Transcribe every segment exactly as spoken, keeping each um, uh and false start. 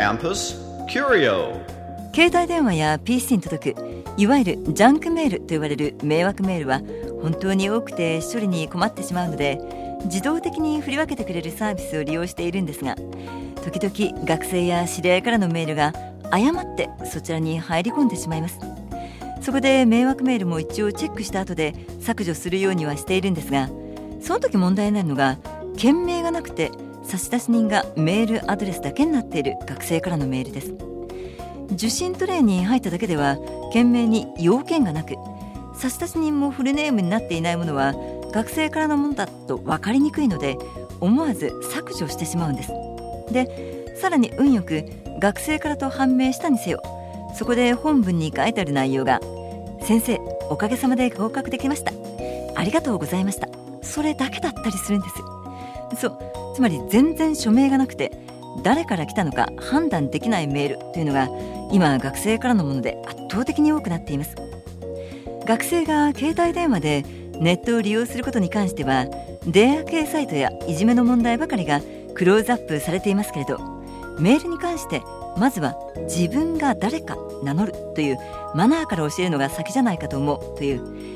Campus Curio。 携帯電話や ピーシー に届くいわゆるジャンクメールと言われる迷惑メールは本当に多くて処理に困ってしまうので、自動的に振り分けてくれるサービスを利用しているんですが、時々学生や知り合いからのメールが誤ってそちらに入り込んでしまいます。そこで迷惑メールも一応チェックした後で削除するようにはしているんですが、その時問題になるのが件名がなくて差出人がメールアドレスだけになっている学生からのメールです。受信トレイに入っただけでは件名に要件がなく、差出人もフルネームになっていないものは学生からのものだと分かりにくいので、思わず削除してしまうんです。で、さらに運よく学生からと判明したにせよ、そこで本文に書いてある内容が先生おかげさまで合格できました、ありがとうございました、それだけだったりするんです。そう、つまり全然署名がなくて誰から来たのか判断できないメールというのが今学生からのもので圧倒的に多くなっています。学生が携帯電話でネットを利用することに関してはデア系サイトやいじめの問題ばかりがクローズアップされていますけれど、メールに関してまずは自分が誰か名乗るというマナーから教えるのが先じゃないかと思うという、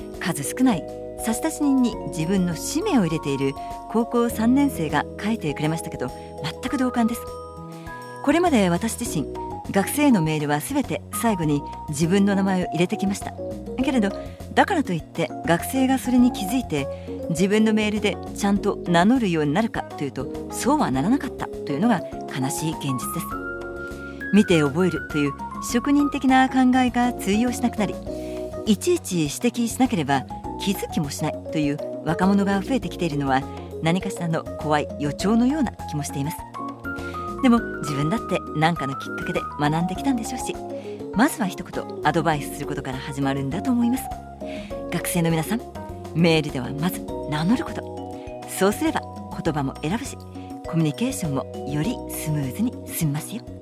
数少ない差出人に自分の氏名を入れている高校さんねん生が書いてくれましたけど、全く同感です。これまで私自身学生へのメールはすべて最後に自分の名前を入れてきましたけれど、だからといって学生がそれに気づいて自分のメールでちゃんと名乗るようになるかというと、そうはならなかったというのが悲しい現実です。見て覚えるという職人的な考えが通用しなくなり、いちいち指摘しなければ気づきもしないという若者が増えてきているのは何かしらの怖い予兆のような気もしています。でも自分だって何かのきっかけで学んできたんでしょうし、まずは一言アドバイスすることから始まるんだと思います。学生の皆さん、メールではまず名乗ること、そうすれば言葉も選ぶしコミュニケーションもよりスムーズに進みますよ。